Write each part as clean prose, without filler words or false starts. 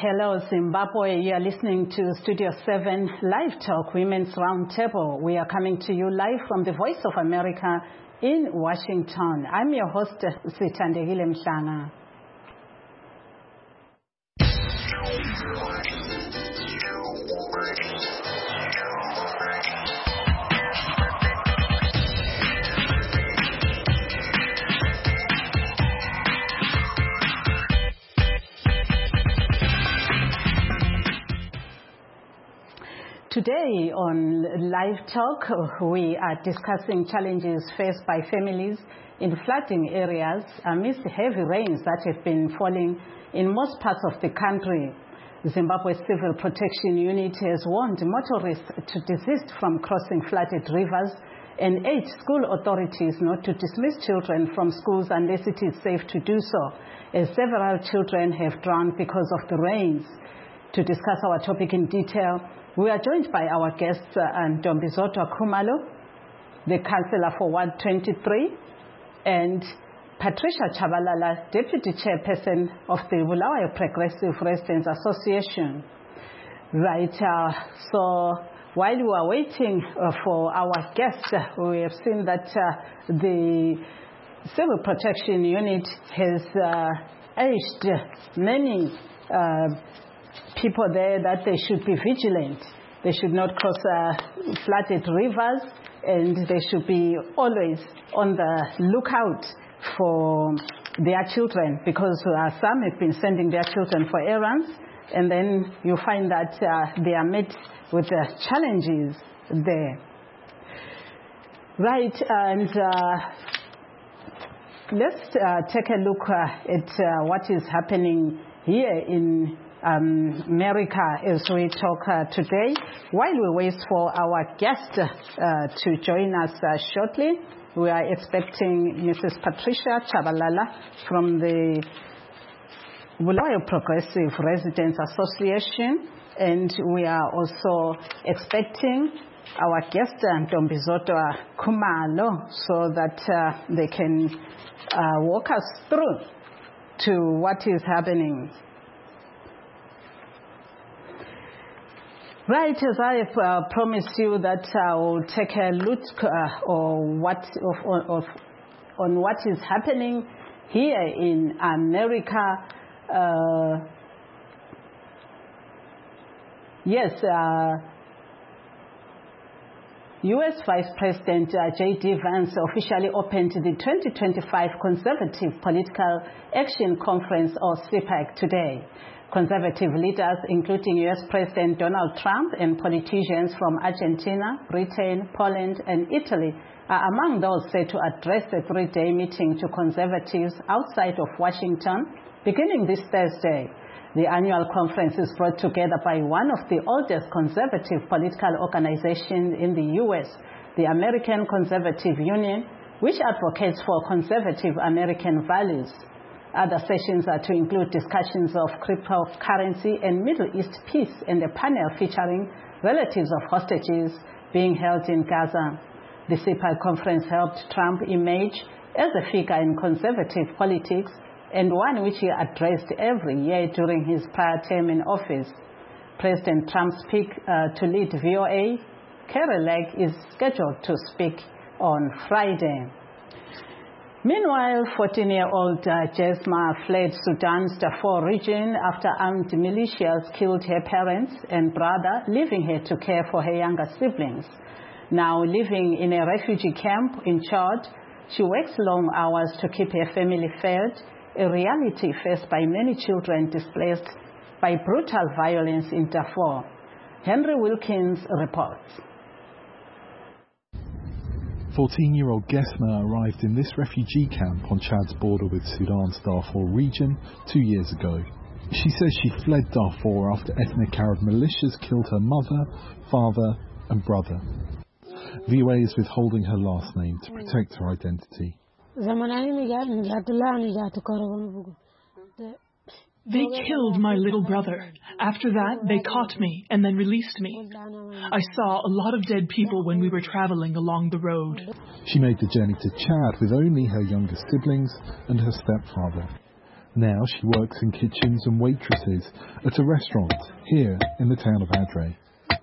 Hello, Zimbabwe. You are listening to Studio 7 Live Talk Women's Roundtable. We are coming to you live from the Voice of America in Washington. I'm your host, Sithandekile Mhlanga. Today on Live Talk, we are discussing challenges faced by families in flooding areas amidst heavy rains that have been falling in most parts of the country. Zimbabwe's Civil Protection Unit has warned motorists to desist from crossing flooded rivers and urged school authorities not to dismiss children from schools unless it is safe to do so, as several children have drowned because of the rains. To discuss our topic in detail, we are joined by our guests, Ntombizodwa Khumalo, the Councillor for Ward 23, and Patricia Chabalala, Deputy Chairperson of the Bulawayo Progressive Residents Association. Right, so while we are waiting for our guests, we have seen that the Civil Protection Unit has urged many people there that they should be vigilant. They should not cross flooded rivers, and they should be always on the lookout for their children, because some have been sending their children for errands, and then you find that they are met with challenges there. Right, and let's take a look at what is happening here in America as we talk today. While we wait for our guest to join us shortly, we are expecting Mrs. Patricia Chabalala from the Bulawayo Progressive Residents Association, and we are also expecting our guest Ntombizodwa Khumalo, so that they can walk us through to what is happening. Right, as I have promised you that I will take a look on what is happening here in America. U.S. Vice President J.D. Vance officially opened the 2025 Conservative Political Action Conference, or CPAC, today. Conservative leaders, including U.S. President Donald Trump, and politicians from Argentina, Britain, Poland, and Italy are among those set to address a three-day meeting to conservatives outside of Washington, beginning this Thursday. The annual conference is brought together by one of the oldest conservative political organizations in the U.S., the American Conservative Union, which advocates for conservative American values. Other sessions are to include discussions of cryptocurrency and Middle East peace, and a panel featuring relatives of hostages being held in Gaza. The CPAC conference helped Trump emerge as a figure in conservative politics, and one which he addressed every year during his prior term in office. President Trump's pick to lead VOA, Kari Lake, is scheduled to speak on Friday. Meanwhile, 14-year-old Jesma fled Sudan's Darfur region after armed militias killed her parents and brother, leaving her to care for her younger siblings. Now living in a refugee camp in Chad, she works long hours to keep her family fed, a reality faced by many children displaced by brutal violence in Darfur. Henry Wilkins reports. 14-year-old Gesma arrived in this refugee camp on Chad's border with Sudan's Darfur region 2 years ago. She says she fled Darfur after ethnic Arab militias killed her mother, father and brother. VOA is withholding her last name to protect her identity. They killed my little brother. After that, they caught me and then released me. I saw a lot of dead people when we were traveling along the road. She made the journey to Chad with only her younger siblings and her stepfather. Now she works in kitchens and waitresses at a restaurant here in the town of Adre.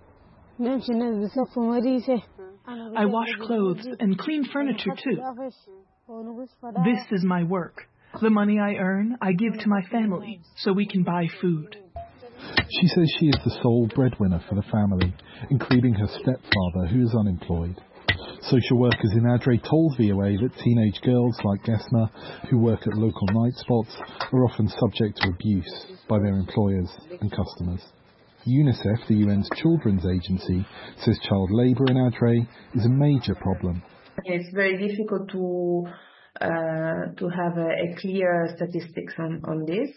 I wash clothes and clean furniture too. This is my work. The money I earn, I give to my family so we can buy food. She says she is the sole breadwinner for the family, including her stepfather, who is unemployed. Social workers in Adre told VOA that teenage girls like Gesma, who work at local night spots, are often subject to abuse by their employers and customers. UNICEF, the UN's children's agency, says child labour in Adre is a major problem. It's very difficult to have a clear statistics on this.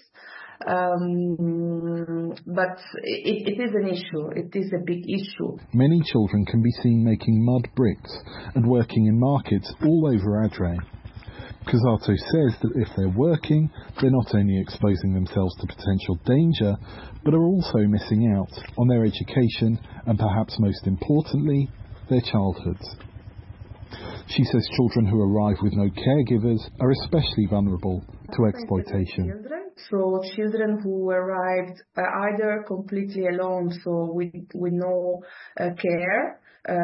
But it is an issue. It is a big issue. Many children can be seen making mud bricks and working in markets all over Adre. Kusato says that if they're working, they're not only exposing themselves to potential danger, but are also missing out on their education and perhaps most importantly, their childhoods. She says children who arrive with no caregivers are especially vulnerable to exploitation. So children who arrived either completely alone, so with no care,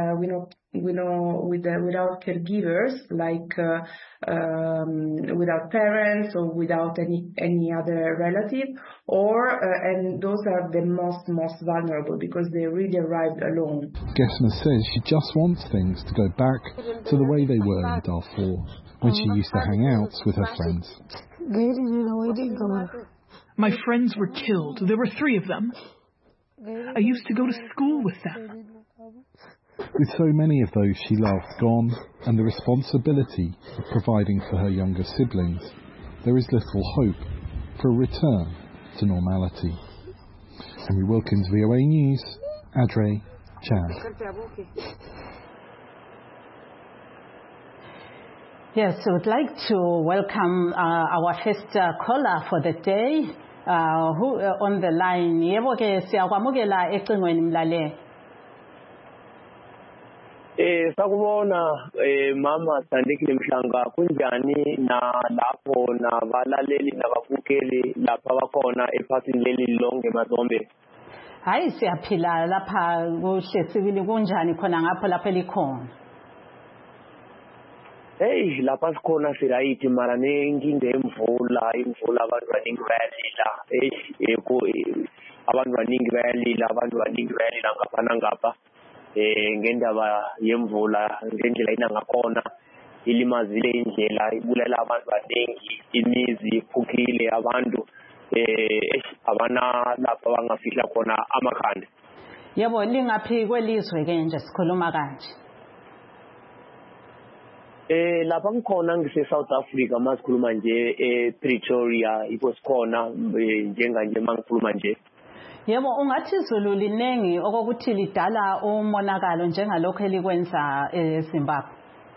without caregivers, like without parents or without any other relative, and those are the most vulnerable because they really arrived alone. Gesma says she just wants things to go back to the way they were in Darfur, when she used to hang out with her friends. My friends were killed. There were 3 of them. I used to go to school with them. With so many of those she loved gone, and the responsibility of providing for her younger siblings, there is little hope for a return to normality. Henry Wilkins, VOA News, Adre, Chad. Yes, I would like to welcome our first caller for the day, who on the line. Yebo ke siyakwamukela ecingweni mlaleli. Sakubona mama Sandikile Mhlanga kunjani na lapho nabalaleli nababukeli lapha bakhona ephasini leli lonke Mazombe. Hayi siyaphila lapha kuhle sibili kunjani khona ngapho lapha elikhona. Hey lapha sikhona sirayithi mara nenkinga imvula abantu baningi bayalila abantu baningi bayalila ngapha nangapha ngendaba yemvula ngendlela ina ngakhona ilimazile indlela ibulela abantu baningi imizi iphukile abantu abana lapha bangafihla khona amakhanda. Yebo lingaphi kwelizwe ke nje sikhuluma kanje. Lapha ngikhona ngise South Africa masikhuluma nje Pretoria ipo sikhona njenganje mangikhuluma nje. Yebo ungathi izulu linengi okokuthi lidala umonakalo njengalokho elikwenza eZimbabwe.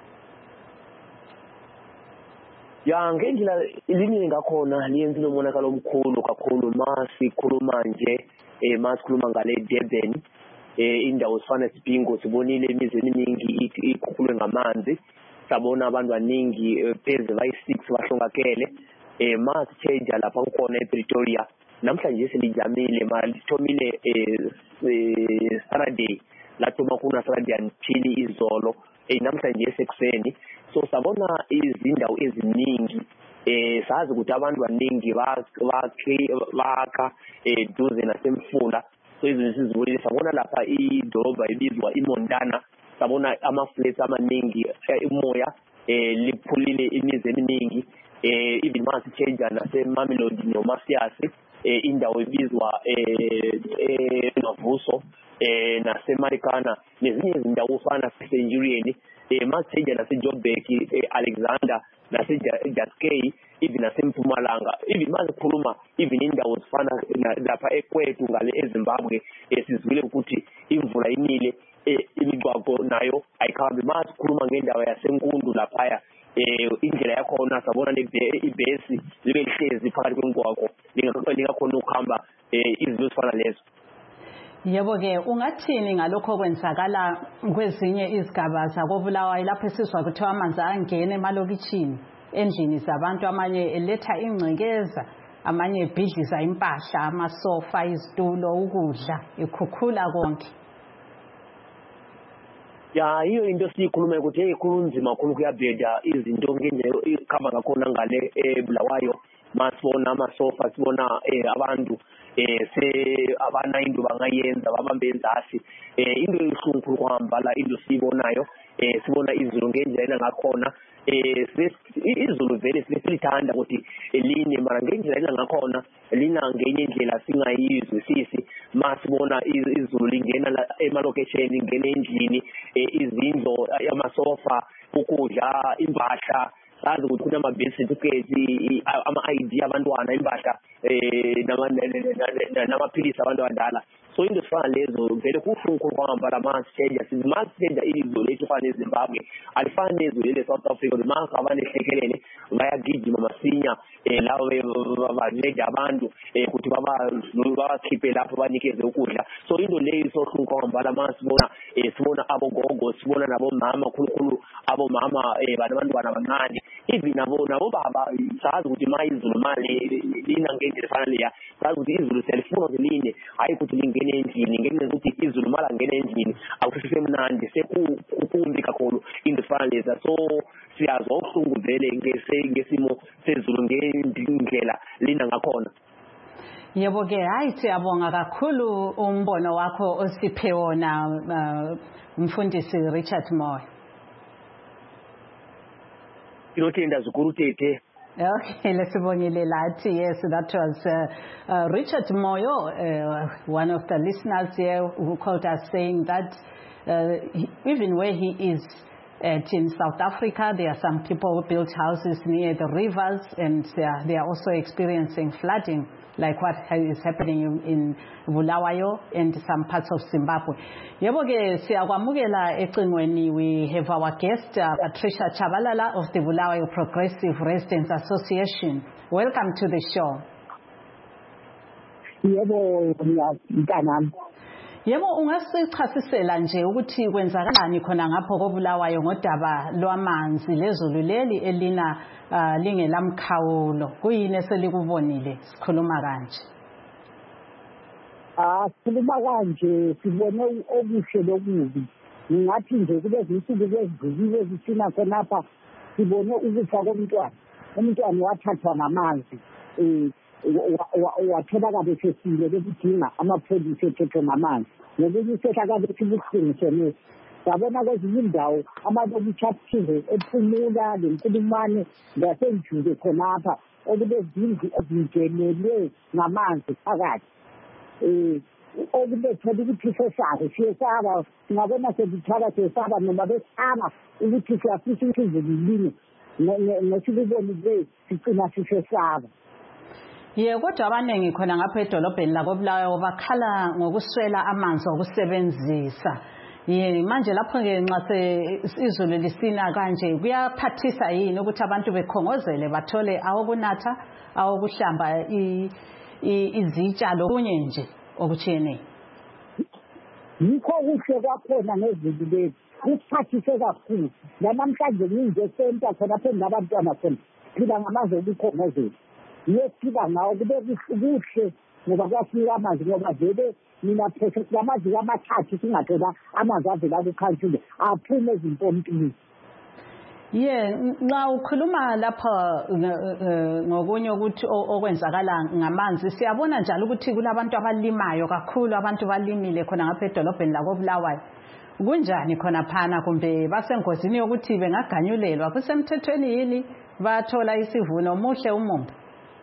Ya ngendlela ilinye ngakhona liyenzile umonakalo omkhulu kakhulu masikhuluma nje masikhuluma ngale Durban indawo sifana Sibingo sibonile emizweni eminingi ikhukhulwe ngamanzi sabona abantu baningi pheze bayi6 bahlongakele masitshenja lapha kukhona ePretoria namhlanje selijamile malithomile Saturday lathoma kuna Saturday until izolo namhlanje esekuseni so sabona izindawo eziningi sazi ukuthi abantu baningi bakha duze nasemfula so izinto sizibonile sabona lapha idolobha ibizwa iMontana sabona ama-flats amaningi umoya liphulile imizi eminingi even masitshenja naseMamelodi noMasiasi indawo ibizwa Novuso naseMarikana nezinye izindawo ufana naseCenturion masitshenja naseJoburg Alexander naseJaskei even naseMpumalanga even masikhuluma even indawo zifana lapha eKwethu ngale eZimbabwe sizwile ukuthi imvula inile imigwaqo nayo ayikhambi masikhuluma ngendawo yaseNkundu laphaya indlela yakhona sabona ibhesi libe lihlezi phakathi kwemigwaqo lingakhona ukuhamba izinto ezifana lezo. Yebo ke ungathini ngalokho kwenzakala kwezinye izigaba zakoBulawayo lapho esizwa kuthiwa amanzi angena emalokitshini endlini zabantu amanye eletha ingcekeza amanye ebhidliza impahla, amasofa, izitulo, ukudla, ekhukhula konke. Ya hiyo into siyikhuluma ukuthi kunzima kakhulu kuyabheda izinto ngendlela ikhamba ngakhona ngale eBulawayo. Masibona amasofa, sibona abantu se abana into bangayenza babambe enzasi. Into eyihlungu kuhamba la into sibonayo, sibona izulu ngendlela ngakhona. Izulu vele silithanda ukuthi eline mara ngendlela ngakhona lina ngenye indlela singayizwisisi. Masibona izulu lingena emalokesheni, lingena endlini, izindlo, amasofa, ukudla, impahla, sazi ukuthi kunamabhizinisi certificate, ama-ID abantwana, impahla namaphilisi abantu abadala. So into sifana lezo vele kuhlungu kwahamba la masithenja izulu lethu fana eZimbabwe alifani nezulu le-South Africa. Maka abantu ehlekelele bayagijima masinya labo banceda abantu ukuthi babakhiphe lapho banikeze ukudla. So into leyo isohlungu kwahamba la masibona sibona abogogo, sibona nabomama, khulukhulu abomama banabantwana abancane, even nabo baba. Sazi ukuthi ma izulu mali lina ngendlela efana leya, sazi ukuthi izulu selifuna ukuthi line, hayi ukuthi lingene endlini. Ngenxa ukuthi izulu mala ngene endlini akusisemnandi, sekumbi kakhulu into efana leza. So siyazwa ubuhlungu vele ngesimo sezulu ngendlela lina ngakhona. Yebo ke, hayi siyabonga kakhulu umbono wakho osiphe wona umfundisi Richard Moyo. Inotenda zikuru tete. Okay, lesibongile lathi. Yes, that was Richard Moyo, one of the listeners here who called us, saying that even where he is in South Africa, there are some people who built houses near the rivers, and they are also experiencing flooding, like what is happening in Bulawayo and some parts of Zimbabwe. Yebo ke siyakwamukela ecingweni. We have our guest Patricia Chabalala of the Bulawayo Progressive Residents Association. Welcome to the show. Yebo mntanami. Yebo, ungasichasisela nje ukuthi kwenzakalani khona ngapho koBulawayo ngodaba lwamanzi, lezulu leli elina lingelamkhawulo? Kuyini eselikubonile? Sikhuluma kanje. Sikhuluma kanje, sibone okuhle lokubi. Ngingathi nje kulezi insuku ezidlulile ezithina khonapha sibone ukufa komntwana. Umntwana wathathwa ngamanzi. Watholakala esefile bekudinga amapholisa ethethwe ngamanzi. Ngokunye isehlakalo esibuhlungu sonesi. Sabona kwezinye indawo amalokitshi athize ephumula leNkulumane lasenjuke khonapha okulezindlu ezingenelwe ngamanzi phakathi. Okubethela ukuthi siyesaba, singabona sebithwala siyesaba noma besaba ukuthi siyafisa ukuthi izulu line. Ngesikubonile sicina sisesaba. Ye, kodwa abaningi khona ngapha edolobheni lakoBulawayo bakhala ngokuswela amanzi okusebenzisa. Ye, manje lapho ke nxa izulu lisina kanje kuyaphathisa yini ukuthi abantu bekhongozele bathole awokunatha, awokuhlamba izitshalo kunye nje okutshiyeneyo? Yikho kuhle kwakhona ngezulu leli, kusiphathise kakhulu. Namhlanje nginje senta khona phela nabantwana khona phila ngamanzi okukhongozela. Yesiba ngawo kube kuhle ngoba kuyafika amanzi, ngoba vele mina phethe amanzi amathathu singathola amanzi avela kukhantule aphume ezimpompini. Ye, nxa ukhuluma lapha ngokunye ukuthi okwenzakala ngamanzi, siyabona njalo ukuthi kulabantu abalimayo kakhulu, abantu balimile khona ngapha edolobheni lakoBulawayo. Kunjani khona phana, kumbe basengozini yokuthi bengaganyulelwa? Kusemthethweni yini bathola isivuno? Muhle umumbu.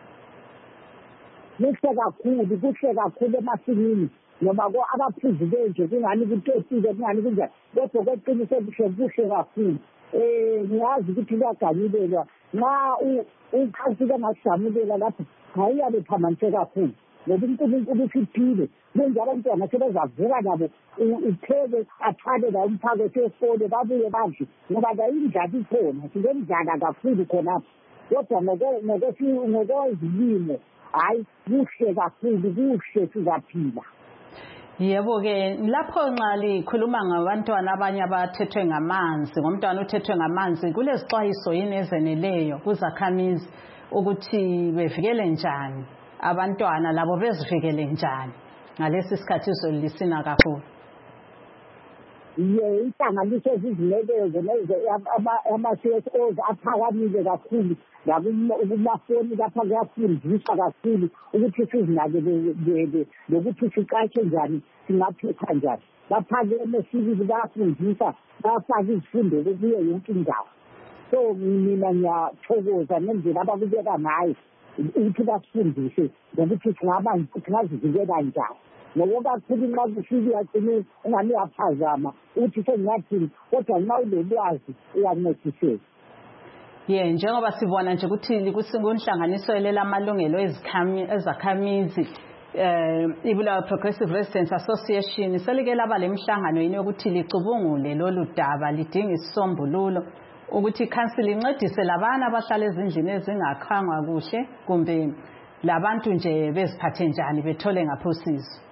Kuhle kakhulu emasimini noma abaphuzi benje kungani kutotile kungani kunjani, kodwa kweqiniso kuhle kakhulu. Ngiyazi ukuthi kuyaganyulelwa nxa ukhansika ngasijamulela lapho hayiyabe phamanise kakhulu ngoba uNkulunkulu usiphile. Benje abantwana sebezavuka nabo uphele athwale la umphakathi esikole babuye badle ngoba la indlala ikhona, silemdlala kakhulu khonapho. Kodwa ngokwezilimo hayi kuhle kakhulu, kuhle sizaphila. Yebo ke, lapho nxa likhuluma ngabantwana abanye abathethwe ngamanzi, ngomntwana uthethwe ngamanzi, kulezixwayiso yini ezeneleyo kuzakhamizi ukuthi bevikele njani abantwana labo bezivikele njani ngalesi sikhathi izulu lisina kakhulu. Inhlanganiso ezizimeleze ama-CSOs aphakamile kakhulu nakumafoni lapha kuyafundiswa kakhulu ukuthi sizinakekele nokuthi siqashe njani singaphepha njani. Baphakeme sibili bayafundisa bayafaka izifundo kuyo yonke indawo. So mina ngiyathokoza ngendlela abakubeka ngayo ukuthi basifundise nokuthi singazivikela njani. Ngoba kakhulu nxa kufika yagcine ungani uyaphazama ukuthi sengingathini kodwa nxa ulolwazi uyancediseka. Njengoba sibona nje ukuthi kunhlanganiso elela amalungelo ezakhamizi Ibulawayo Progressive Residents Association selike laba lemhlangano yini ukuthi licubungule lolu daba lidinga isisombululo ukuthi council incedise labana abahlala ezindlini ezingakhangwa kuhle kumbe labantu nje beziphathe njani bethole ngapho usizo.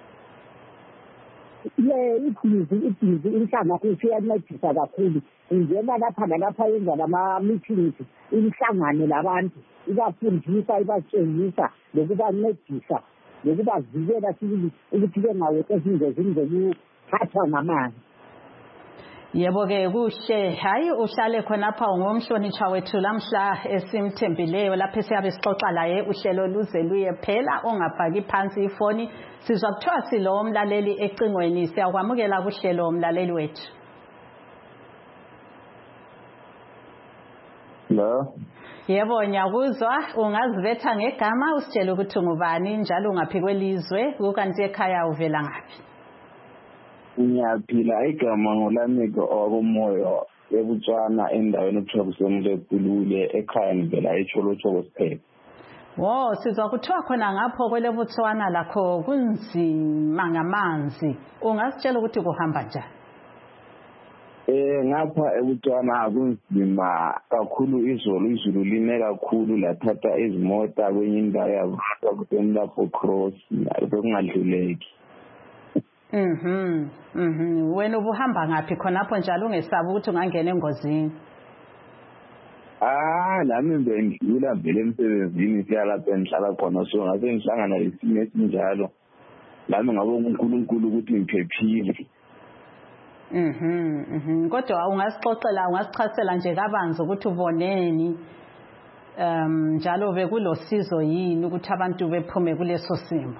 Ibhizi inhlanganiso iyancedisa kakhulu. Ingena lapha nalapha yenza lama-meetings imihlangano labantu ibafundisa ibatshengisa nokubancedisa nokubavikela ukuthi bengaweqi ezingozini zokuphathwa ngamanzi. Yebo-ke kuhle. Hayi uhlale khonapha ngomhlonishwa wethu lamhla esimthembileyo lapho siyabe sixoxa laye uhlelo luze luye phela ongafaki phansi ifoni. Sizwa kuthiwa silo umlaleli ecingweni siyakwamukela kuhlelo umlaleli wethu. Hello. Yebo ngiyakuzwa ungazibetha ngegama usitshela ukuthi ngubani njalo ungaphi kwelizwe ukanti ekhaya uvela ngaphi. Ngiyaphila igama ngolamiko okomoyo eBotswana endaweni okuthiwa kusemlekulule ekhaya ngivela eCholotsholo siphela. Sizwa kuthiwa khona ngapho kwele Botswana lakho kunzima ngamanzi. Ungasitshela ukuthi kuhamba njani? Ngapha eBotswana kunzima kakhulu izulu line kakhulu lathatha izimota kwenye indawo yakuhamba kusemla for cross bekungadluleki. Wena ubuhamba ngaphi khonapho njalo ungesabi ukuthi ungangena engozini? Lami bengidlula vele emsebenzini siyalapha engihlala khona so ngase ngihlangana lesimo esinjalo lami ngabe uNkulunkulu ukuthi ngiphephile. Kodwa ungasichazela nje kabanzi ukuthi uboneni njalo bekulosizo yini ukuthi abantu bephume kuleso simo?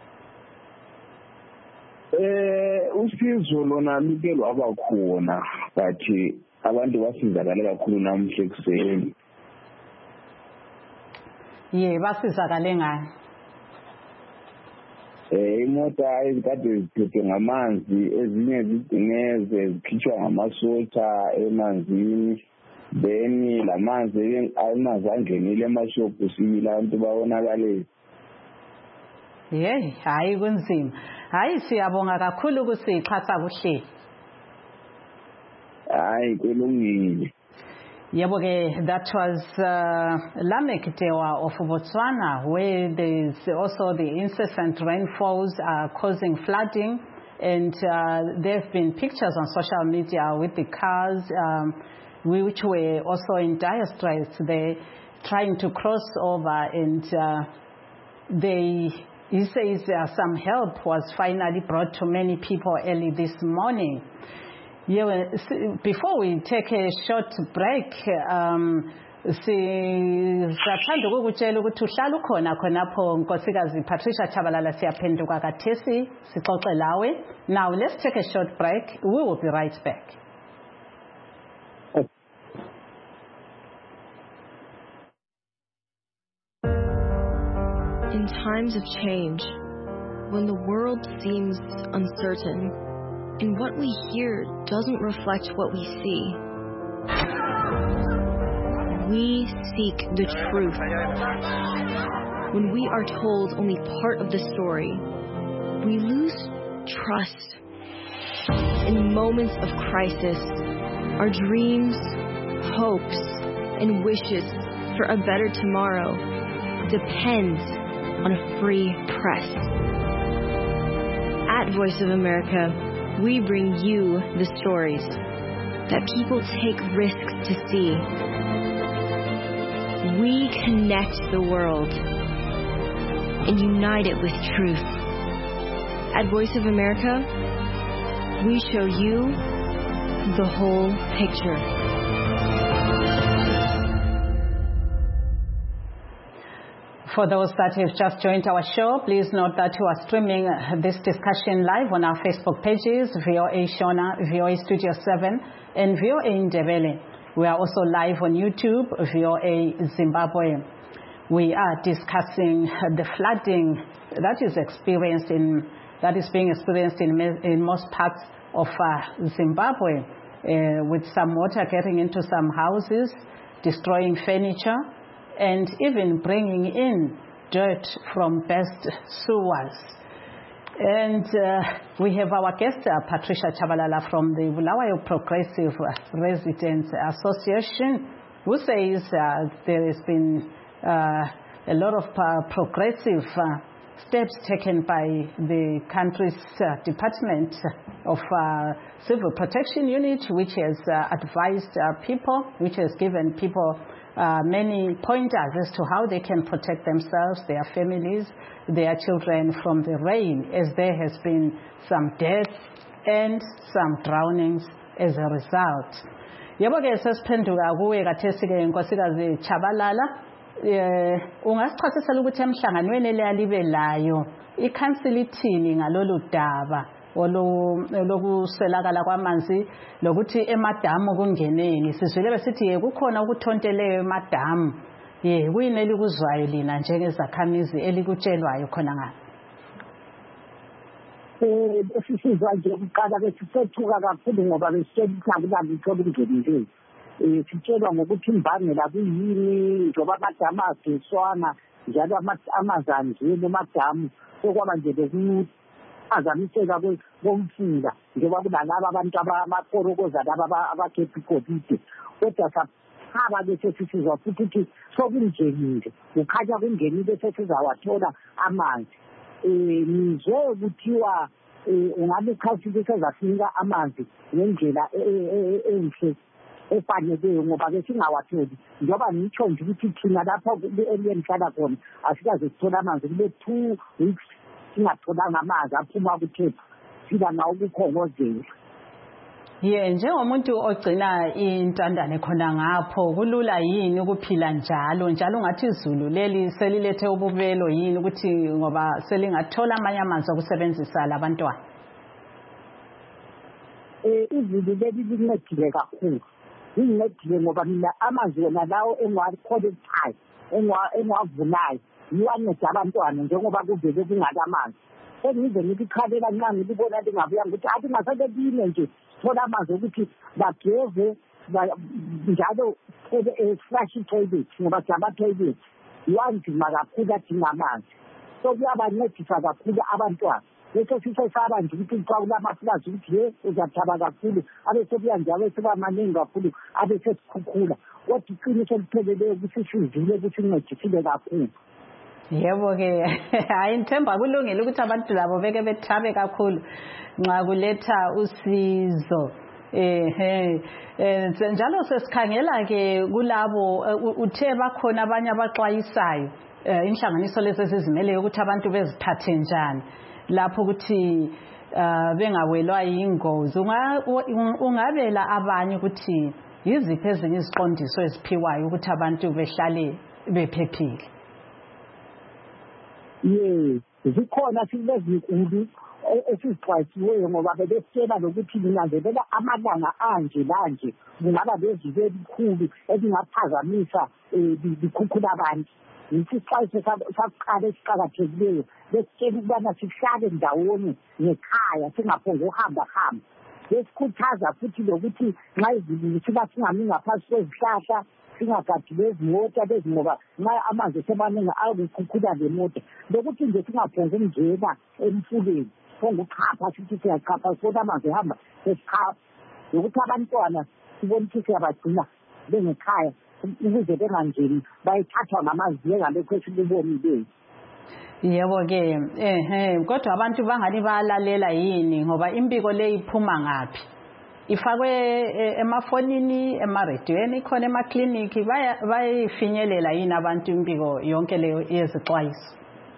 Usizo lona luke lwaba khona but abantu basizakale kakhulu namhla ekuseni. Basizakale ngani? Imota ezikade ziphethwe ngamanzi ezinye zigcineze zikhitshwa ngamasotsha emanzini then lamanzi angenile emashophu sibili abantu babonakale. Hayi kunzima. Hayi siyabonga kakhulu ukusixhasa kuhle. Hayi kulungile. Yebo-ke, that was Lamek Dewa of Botswana, where there's also the incessant rainfalls are causing flooding, and there have been pictures on social media with the cars which were also in dire straits. They're trying to cross over, and he says some help was finally brought to many people early this morning. Before we take a short break, sizathanda ukukutshela ukuthi uhlala ukhona khonapho Nkosikazi Patricia Chabalala siyaphenduka kathesi sixoxe lawe. Now let's take a short break. We will be right back. In times of change, when the world seems uncertain, and what we hear doesn't reflect what we see, we seek the truth. When we are told only part of the story, we lose trust. In moments of crisis, our dreams, hopes, and wishes for a better tomorrow depends on a free press. At Voice of America, we bring you the stories that people take risks to see. We connect the world and unite it with truth. At Voice of America, we show you the whole picture. For those that have just joined our show, please note that you are streaming this discussion live on our Facebook pages, VOA Shona, VOA Studio 7, and VOA Ndebele. We are also live on YouTube, VOA Zimbabwe. We are discussing the flooding that is being experienced in most parts of Zimbabwe, with some water getting into some houses, destroying furniture, and even bringing in dirt from burst sewers. And we have our guest, Patricia Chabalala from the Bulawayo Progressive Residents Association, who says there has been a lot of progressive steps taken by the country's Department of Civil Protection Unit, which has advised people, which has given people many pointers as to how they can protect themselves, their families, their children from the rain, as there has been some deaths and some drownings as a result. Yebo ke sesiphenduka kuwe kathesi-ke Nkosikazi Chabalala, ungasichasisela ukuthi emhlanganweni leyalibe layo ikhansili ithini ngalolu daba lokuswelakala kwamanzi lokuthi emadamu kungeneni. Sizwile besithi kukhona ukuthonteleyo emadamu. Kuyini elikuzwayo lina njengezakhamizi elikutshelwayo khona ngapha? Sisizwa nje ukuqala besithethuka kakhulu ngoba besitshela ukuthi akulalutho olungenile. Sitshelwa ngokuthi imbangela kuyini njengoba amadamu ageswana njalo amanzi anjeni emadamu sokwaba nje bekuphazamiseka komfula njengoba kunalaba abantu amakorokoza laba abakhepha igolide. Kodwa saphaba bese sisizwa futhi ukuthi sokungenile, kukhanya kungenile sesizawathola amanzi. Nizwe kuthiwa ungabe ikhawuntili sezasinika amanzi ngendlela enhle efaneleyo ngoba ke singawatholi njengoba ngitsho nje ukuthi thina lapho eliyenhlala khona asikaze sithola amanzi kule 2 weeks singatholanga amanzi aphuma kuthepha sila nawo ukukhongozela. Njengomuntu ogcina intandane khona ngapho kulula yini ukuphila njalo ungathi izulu leli selilethe ububelo yini ukuthi ngoba selingathola amanye amanzi okusebenzisa labantwana? Izulu leli lincedile kakhulu. Lincedile ngoba mina amanzi wona lawo engiwakholichayo engiwavunayo yiwanceda abantwana njengoba kuvele kungala amanzi. Sengize ngikukhalela nxa ngilibona lingabuya ukuthi athi ngasake line nje thola amanzi ukuthi bageze njalo flash toilet ngoba ama-toilet yiwanzima kakhulu adinga amanzi. So kuyabancedisa kakhulu abantwana. Bese sisesaba nje ukuthi xa kulamapulazi ukuthi uzathaba kakhulu abesekuya njalo sebamaningi kakhulu abesesikhukhula. Kodwa iqiniso elipheleleyo ukuthi sizile ukuthi sincedisile kakhulu. Yebo ke hayi ngithemba kulungile ukuthi abantu labo beke bethabe kakhulu nxa kuletha usizo. Njalo sesikhangela ke kulabo uthe bakhona abanye abaxwayisayo inhlanganiso lezi ezizimele ukuthi abantu beziphathe njani lapho ukuthi bengawelwa yingozi. Ungabela abanye ukuthi yiziphi ezinye iziqondiso eziphiwayo ukuthi abantu behlale bephephile? Zikhona silezinkulu esizixwayisiweyo ngoba bebesitshela lokuthi linanzelela amalanga anje lanje kungaba leziko elikhulu elingaphazamisa likhukhula abantu. Isixwayiso sakuqala esiqakathekileyo besitshela ukubana sihlale ndawonye ngekhaya singaphonge uhamba. Besikhuthaza futhi lokuthi nxa izulu siba singami ngaphansi kwezihlahla singagadi lezimota lezi ngoba nxa amanzi semaningi ayokukhukhula lemota. Lokuthi nje singaphonge ukungena emfuleni phonguchapha sithi siyachapha sibona amanzi ehamba sesichapha. Lokuthi abantwana sibona ukuthi siyabagcina bengekhaya ukuze bengangeni bayithathwa ngamanzi ngalokho esikubonileyo. Yebo ke kodwa abantu bangani bayalalela yini ngoba impiko le iphuma ngaphi? ifakwe emafonini, emarediyweni, khona emakliniki, bayifinyelela yini abantu impiko yonke leyo yezixwayiso?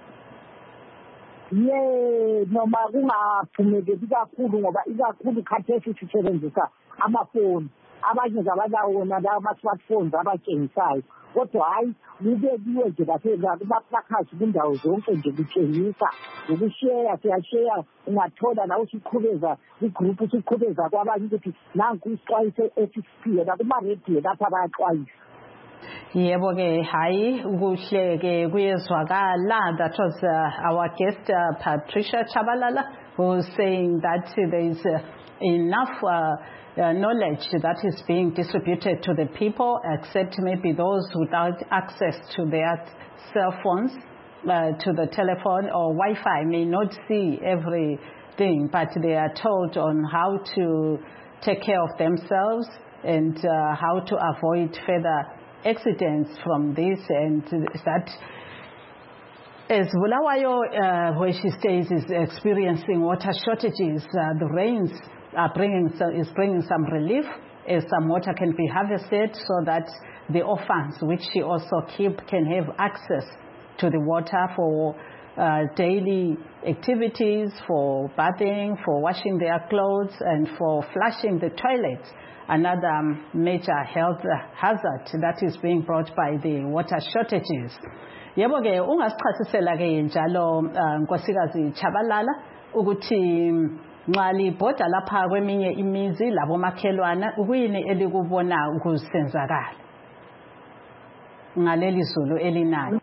Noma kungaphumeleli kakhulu ngoba ikakhulu khathesi sisebenzisa amafoni. Abanye zabalawo wona lawo ama-smartphones abatshengisayo. Kodwa hayi kubekiwe nje kuma-placards kundawo zonke nje kutshengisa ukusheya, siyasheya, ungathola nawe usiqhubeza igroup usiqhubeza kwabanye ukuthi nanku isixwayiso esisiphiwe nakuma-radio lapha bayaxwayisa. Yebo ke hayi kuhle ke kuyezwakala. That was our guest Patricia Chabalala, who is saying that there is enough knowledge that is being distributed to the people, except maybe those without access to their cell phones, to the telephone or Wi-Fi may not see everything, but they are told on how to take care of themselves and how to avoid further accidents from this, and that as Bulawayo, where she stays, is experiencing water shortages, the rains are bringing some relief, as some water can be harvested so that the orphans, which she also keeps, can have access to the water for daily activities, for bathing, for washing their clothes, and for flushing the toilets. Another major health hazard that is being brought by the water shortages. Yebo ke ungasichasisela ke njalo Nkosikazi Chabalala ukuthi nxa libhoda lapha kweminye imizi labo makhelwana kuyini elikubona kusenzakala ngaleli zulu elinayo?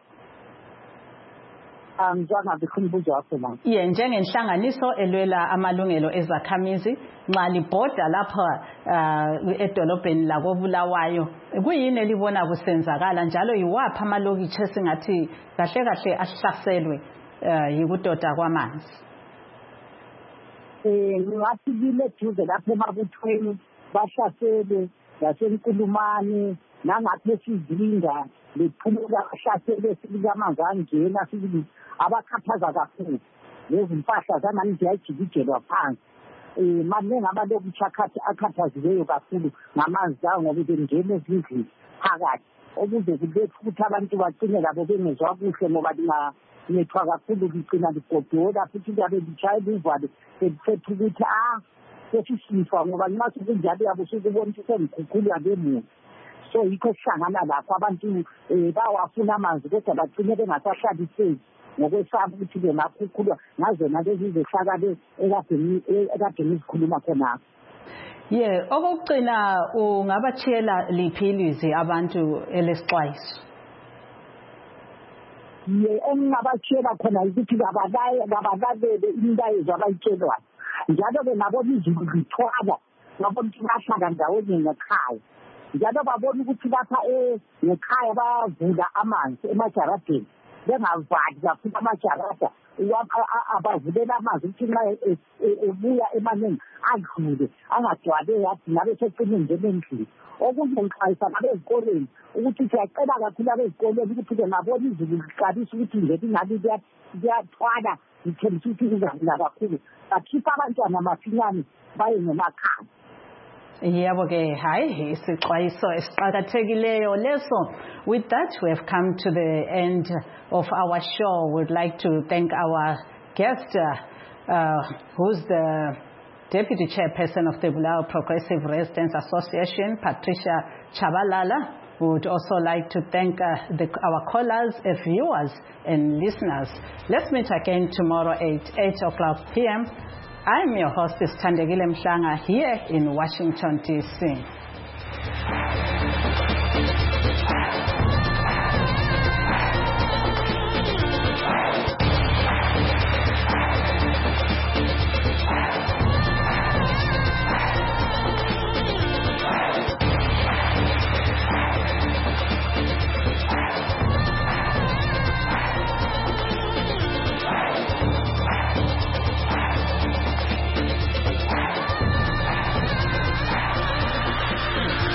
Njengenhlanganiso elwela amalungelo ezakhamizi nxa libhoda lapha edolobheni lakoBulawayo kuyini elibona kusenzakala njalo yiwaphi amalokitshi esingathi kahle kahle ahlaselwe yikudoda kwamanzi? Ngathi kile duze lapho emabuthweni bahlaselwe ngasenkulumane nangathi esizinda lephumula bahlasele sikamanzi angena sibili abakhathaza kakhulu lezimpahla zanami ziyajikijelwa phansi. Maningi amalokitshi akhathazileyo kakhulu ngamanzi awo ngoba bengena ezindlini phakathi okuze kulethe ukuthi abantu bagcine labo bengezwa kuhle ngoba linganethwa kakhulu ligcina ligodola futhi liyabe litshayela uvalo seliphethe ukuthi sesisifa ngoba nxa sekunjalo yabo sukubona ukuthi sengikhukhulwa ngemuva. So yikho sihlangana lapho abantu bawafuna amanzi kodwa bagcine bengasahlaliseki ngokwesaba ukuthi bengakhukhulwa ngazona lezi zehlakale ekade ngizikhuluma khonapho. Okugcina ungabatshiyela liphi ilizwi abantu elesixwayiso? Engingabatshiyela khona ukuthi kabalalele imilayezo abayitshelwayo njalo-ke nabona izulu lithwala babona ukuthi bahlala ndawonye ngekhaya njalo babona ukuthi lapha ngekhaya bavula amanzi emajaradeni bengavali kakhulu amajarada abavulela amanzi ukuthi nxa ebuya emaningi adlule angagcwale yathi nabe secine ngene endlini. Okunye ngixwayisa nabezikoleni ukuthi siyacela kakhulu abezikoleni ukuthi bengabona izulu liqalisa ukuthi nje ingabi liyathwala lithembisa ukuthi kuzavula kakhulu bakhiphe abantwana masinyane baye ngemakhaya. Yebo ke hayi isixwayiso esiqhakathekileyo leso. With that we have come to the end of our show. We'd like to thank our guest who's the Deputy Chairperson of the Bulawayo Progressive Residents Association, Patricia Chabalala. We would also like to thank our callers, viewers and listeners. Let's meet again tomorrow at 8 o'clock p.m. I'm your hostess, Thandekile Mhlanga, here in Washington, D.C.